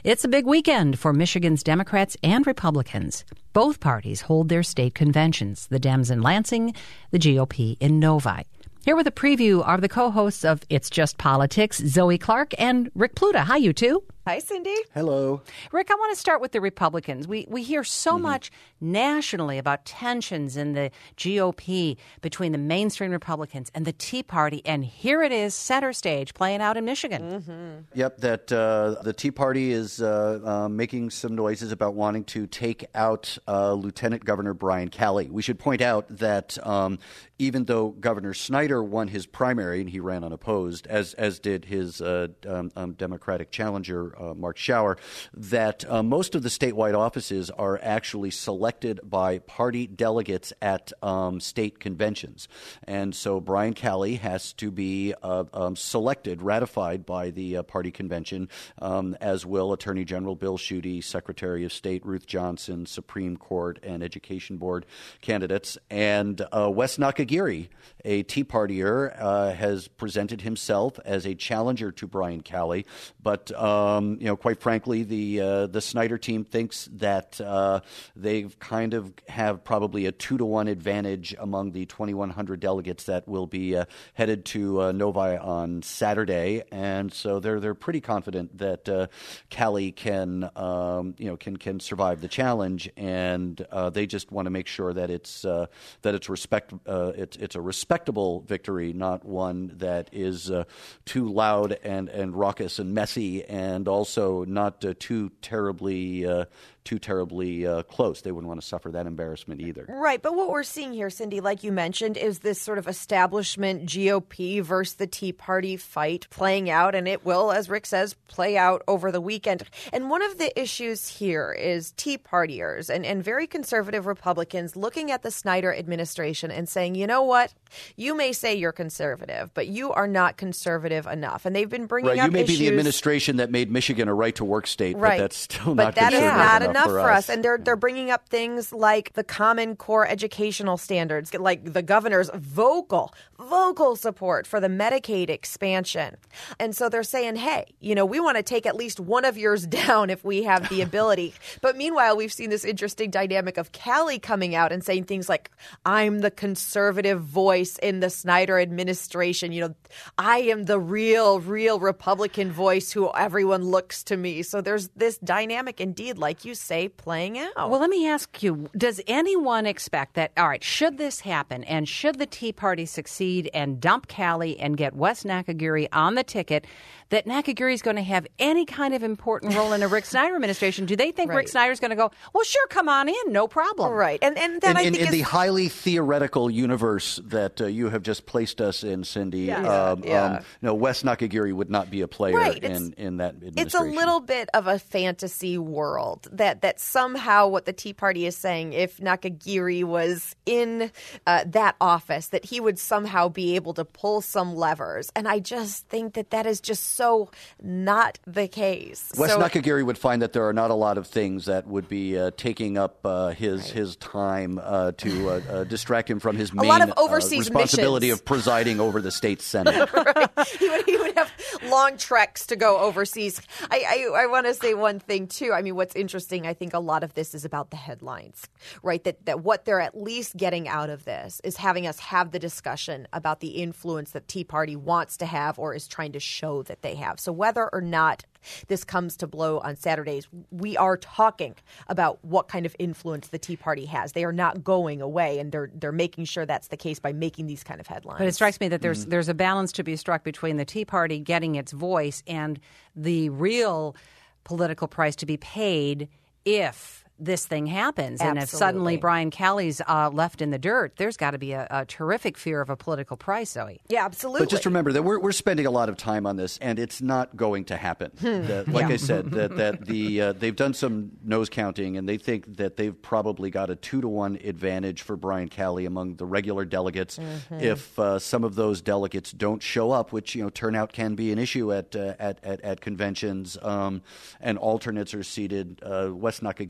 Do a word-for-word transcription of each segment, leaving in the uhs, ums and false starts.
It's a big weekend for Michigan's Democrats and Republicans. Both parties hold their state conventions, the Dems in Lansing, the G O P in Novi. Here with a preview are the co-hosts of It's Just Politics, Zoe Clark and Rick Pluta. Hi, you two. Hi, Cindy. Hello. Rick, I want to start with the Republicans. We we hear so mm-hmm. much nationally about tensions in the G O P between the mainstream Republicans and the Tea Party, and here it is, center stage, playing out in Michigan. Mm-hmm. Yep, that uh, the Tea Party is uh, uh, making some noises about wanting to take out uh, Lieutenant Governor Brian Calley. We should point out that um, even though Governor Snyder won his primary and he ran unopposed, as as did his uh, um, um, Democratic challenger, Uh, Mark Schauer, that uh, most of the statewide offices are actually selected by party delegates at um, state conventions. And so Brian Calley has to be uh, um, selected, ratified by the uh, party convention, um, as will Attorney General Bill Schuette, Secretary of State Ruth Johnson, Supreme Court and Education Board candidates. And uh, Wes Nakagiri, a Tea Partier, uh, has presented himself as a challenger to Brian Calley, but um, you know, quite frankly, the uh, the Snyder team thinks that uh, they kind of have probably a two to one advantage among the twenty-one hundred delegates that will be uh, headed to uh, Novi on Saturday, and so they're they're pretty confident that uh, Calley can um, you know can can survive the challenge, and uh, they just want to make sure that it's uh, that it's respect uh, it's it's a respectable victory, not one that is uh, too loud and and raucous and messy, and also not uh, too terribly uh, too terribly uh, close. They wouldn't want to suffer that embarrassment either. Right. But what we're seeing here, Cindy, like you mentioned, is this sort of establishment G O P versus the Tea Party fight playing out. And it will, as Rick says, play out over the weekend. And one of the issues here is Tea Partiers and, and very conservative Republicans looking at the Snyder administration and saying, you know what? You may say you're conservative, but you are not conservative enough. And they've been bringing right. up You may issues. be the administration that made Michigan a right-to-work state, right. but that's still but not that conservative is not enough, enough for, for us. us. And they're they're bringing up things like the Common Core educational standards, like the governor's vocal, vocal support for the Medicaid expansion. And so they're saying, hey, you know, we want to take at least one of yours down if we have the ability. But meanwhile, we've seen this interesting dynamic of Calley coming out and saying things like, I'm the conservative voice in the Snyder administration. You know, I am the real, real Republican voice who everyone looks to me. So there's this dynamic indeed, like you say, playing out. Well, let me ask you, does anyone expect that, all right, should this happen and should the Tea Party succeed and dump Calley and get Wes Nakagiri on the ticket, that Nakagiri is going to have any kind of important role in a Rick Snyder administration? Do they think right. Rick Snyder's going to go, well, sure, come on in, no problem? Right. And and that in, I in, think in is... the highly theoretical universe that uh, you have just placed us in, Cindy, Yeah. um, Yeah. um, no, Wes Nakagiri would not be a player Right. in, in that administration. It's a little bit of a fantasy world that, that somehow what the Tea Party is saying, if Nakagiri was in uh, that office, that he would somehow be able to pull some levers. And I just think that that is just so not the case. Wes so, Nakagiri would find that there are not a lot of things that would be uh, taking up uh, his right. his time uh, to uh, uh, distract him from his a main lot of overseas uh, responsibility missions. of presiding over the state Senate. right. He would, he would have long treks to go overseas. I, I, I want to say one thing, too. I mean, what's interesting, I think a lot of this is about the headlines, right? That, that what they're at least getting out of this is having us have the discussion about the influence that Tea Party wants to have or is trying to show that they have. So whether or not this comes to blow on Saturdays, we are talking about what kind of influence the Tea Party has. They are not going away, and they're they're making sure that's the case by making these kind of headlines. But it strikes me that there's Mm-hmm. there's a balance to be struck between the Tea Party getting its voice and the real political price to be paid if this thing happens. Absolutely. And if suddenly Brian Calley's uh, left in the dirt, there's got to be a, a terrific fear of a political price, Zoe. Yeah, absolutely. But just remember that we're we're spending a lot of time on this, and it's not going to happen. That, like Yeah. I said, that that the uh, they've done some nose counting, and they think that they've probably got a two to one advantage for Brian Calley among the regular delegates. Mm-hmm. If uh, some of those delegates don't show up, which you know turnout can be an issue at uh, at, at at conventions, um, and alternates are seated, uh, Wes Nakagiri might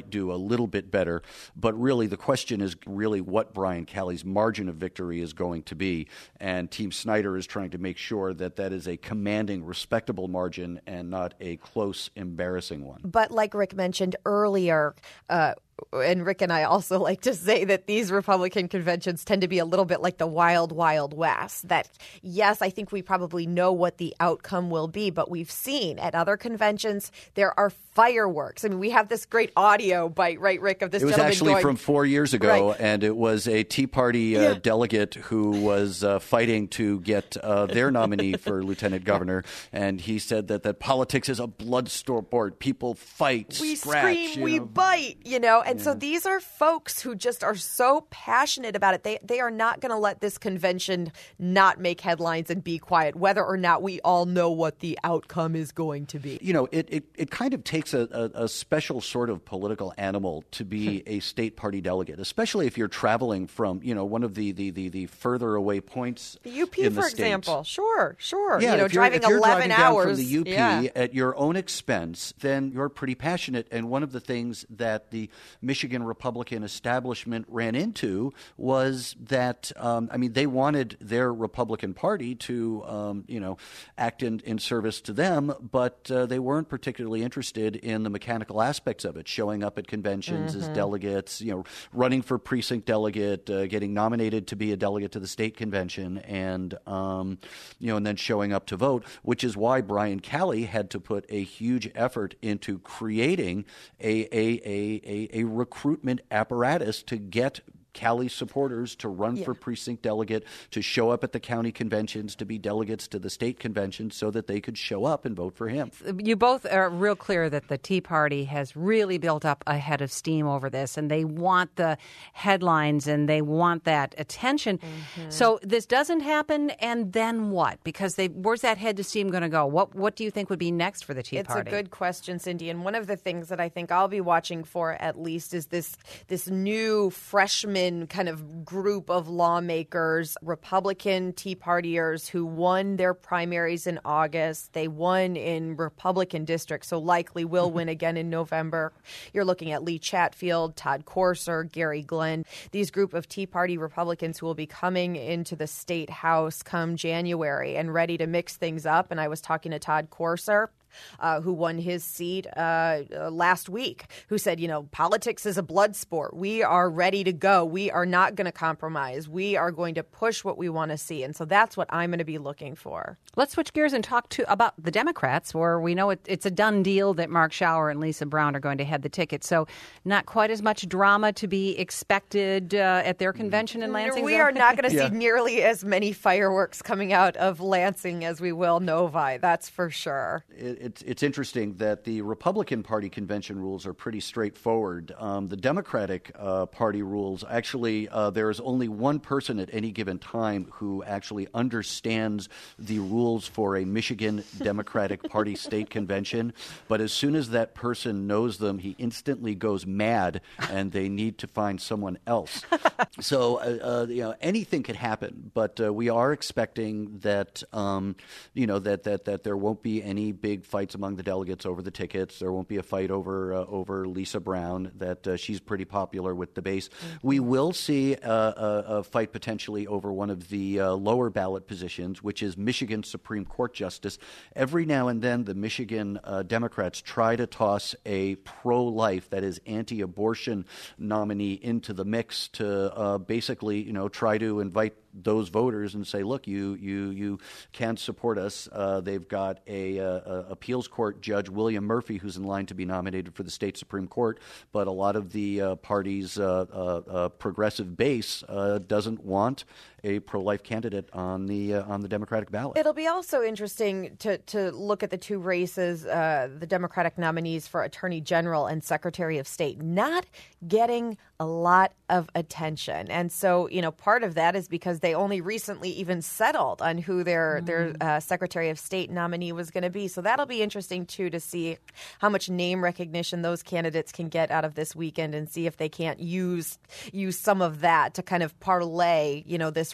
might do a little bit better. But really, the question is really what Brian Calley's margin of victory is going to be. And Team Snyder is trying to make sure that that is a commanding, respectable margin and not a close, embarrassing one. But like Rick mentioned earlier, uh, and Rick and I also like to say that these Republican conventions tend to be a little bit like the wild, wild west. That, yes, I think we probably know what the outcome will be, but we've seen at other conventions there are fireworks. I mean, we have this great audio bite, right, Rick, of this It was gentleman actually going, from four years ago, right. and it was a Tea Party uh, Yeah. delegate who was uh, fighting to get uh, their nominee for lieutenant governor, and he said that, that politics is a blood sport. People fight, we scratch. scream, you we know. bite, you know. And Yeah. so these are folks who just are so passionate about it. They they are not going to let this convention not make headlines and be quiet, whether or not we all know what the outcome is going to be. You know, it, it, it kind of takes a, a, a special sort of political animal to be a state party delegate, especially if you're traveling from, you know, one of the, the, the, the further away points The U P, in the for state. example. Sure, sure. Yeah, you know, if you're, driving if you're eleven driving down hours. from the U P yeah. at your own expense, then you're pretty passionate. And one of the things that the Michigan Republican establishment ran into was that, um, I mean, they wanted their Republican Party to, um, you know, act in, in service to them, but uh, they weren't particularly interested in the mechanical aspects of it, showing up at conventions Mm-hmm. as delegates, you know, running for precinct delegate, uh, getting nominated to be a delegate to the state convention, and, um, you know, and then showing up to vote, which is why Brian Calley had to put a huge effort into creating a, a, a, a, a recruitment apparatus to get Calley supporters to run Yeah. for precinct delegate, to show up at the county conventions, to be delegates to the state convention so that they could show up and vote for him. You both are real clear that the Tea Party has really built up a head of steam over this, and they want the headlines and they want that attention. Mm-hmm. So this doesn't happen, and then what? Because they, where's that head of steam going to go? What What do you think would be next for the Tea It's Party? a good question, Cindy. And one of the things that I think I'll be watching for at least is this this new freshman kind of group of lawmakers, Republican Tea Partiers who won their primaries in August. They won in Republican districts, so likely will win again in November. You're looking at Lee Chatfield, Todd Corser, Gary Glenn. These group of Tea Party Republicans who will be coming into the state house come January and ready to mix things up. And I was talking to Todd Corser, Uh, who won his seat uh, uh, last week, who said, you know, politics is a blood sport. We are ready to go. We are not going to compromise. We are going to push what we want to see. And so that's what I'm going to be looking for. Let's switch gears and talk to about the Democrats, where we know it, it's a done deal that Mark Schauer and Lisa Brown are going to head the ticket. So not quite as much drama to be expected uh, at their convention in Lansing. We are not going to Yeah. see nearly as many fireworks coming out of Lansing as we will Novi. That's for sure. It, it's it's interesting that the Republican Party convention rules are pretty straightforward. Um, the Democratic uh, Party rules, actually, uh, there is only one person at any given time who actually understands the rules for a Michigan Democratic Party state convention. But as soon as that person knows them, he instantly goes mad, and they need to find someone else. So, uh, uh, you know, anything could happen. But uh, we are expecting that, um, you know, that, that that there won't be any big fights among the delegates over the tickets. There won't be a fight over uh, over Lisa Brown, that uh, she's pretty popular with the base. Mm-hmm. We will see uh, a, a fight potentially over one of the uh, lower ballot positions, which is Michigan Supreme Court Justice. Every now and then, the Michigan uh, Democrats try to toss a pro-life, that is anti-abortion nominee into the mix to uh, basically, you know, try to invite those voters and say, look, you you you can support us. Uh, they've got a, a, a appeals court judge, William Murphy, who's in line to be nominated for the state Supreme Court. But a lot of the uh, party's uh, uh, uh, progressive base uh, doesn't want a pro-life candidate on the uh, on the Democratic ballot. It'll be also interesting to to look at the two races, uh, the Democratic nominees for Attorney General and Secretary of State, not getting a lot of attention. And so, you know, part of that is because they only recently even settled on who their mm. their uh, Secretary of State nominee was going to be. So that'll be interesting, too, to see how much name recognition those candidates can get out of this weekend, and see if they can't use use some of that to kind of parlay, you know, this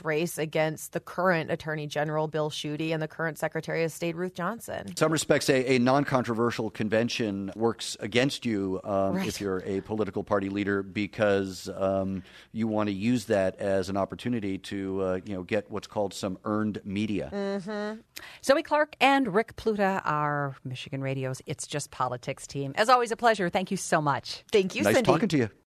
this race against the current Attorney General Bill Schuette and the current Secretary of State Ruth Johnson. In some respects, a, a non-controversial convention works against you um, Right. if you're a political party leader because um, you want to use that as an opportunity to uh, you know get what's called some earned media. Mm-hmm. Zoe Clark and Rick Pluta, our Michigan Radio's It's Just Politics team. As always, a pleasure. Thank you so much. Thank you, Nice Cindy. talking to you.